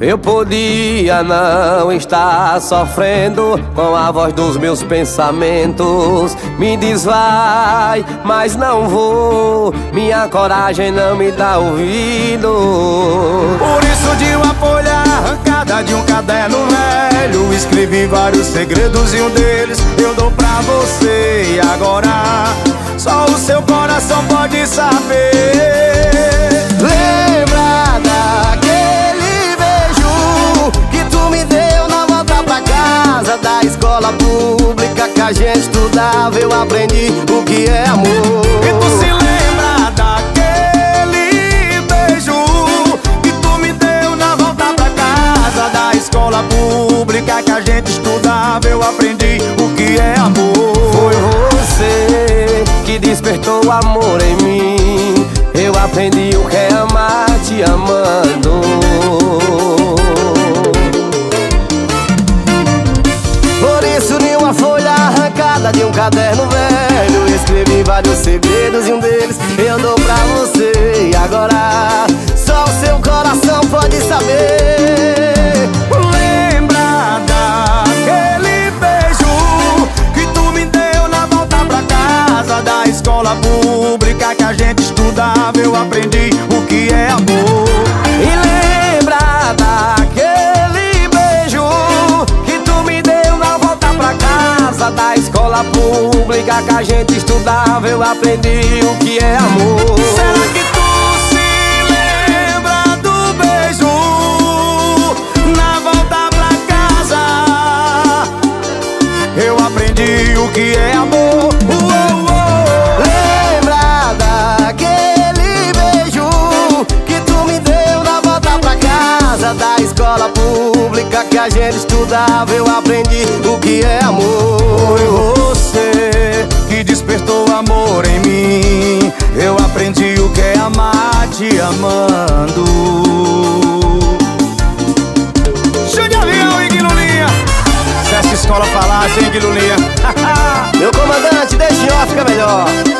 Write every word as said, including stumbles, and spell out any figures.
Eu podia não estar sofrendo com a voz dos meus pensamentos. Me diz vai, mas não vou. Minha coragem não me dá ouvido. Por isso de uma folha arrancada de um caderno velho, escrevi vários segredos e um deles eu dou pra você. E agora só o seu coração pode saber. Lembra daquele beijo que tu me deu na volta pra casa da escola pública que a gente estudava? Eu aprendi o que é amor. E tu se lembra daquele beijo que tu me deu na volta pra casa da escola pública que a gente estudava? Eu aprendi o que é amor. Foi você que despertou amor em mim. Eu aprendi o que é amar te amando. Por isso em uma folha arrancada de um caderno velho, eu escrevi vários segredos e um deles eu dou pra você. E agora só o seu coração pode saber. Lembra daquele beijo que tu me deu na volta pra casa da escola pública que a gente estudava? Eu aprendi o que é amor. E lembra daquele beijo que tu me deu na volta pra casa da escola pública que a gente estudava? Eu aprendi o que é amor. Será que tu se lembra do beijo na volta pra casa? Eu aprendi o que é amor. Uou, uou. Lembra daquele beijo que tu me deu na volta pra casa da escola pública que a gente estudava? Eu aprendi o que é amor. Foi você que despertou amor em mim. Eu aprendi o que é amar te amando. Show de avião, hein, Guilulinha? Se essa escola falasse, hein, Guilulinha? Meu comandante, deixa em off, fica melhor.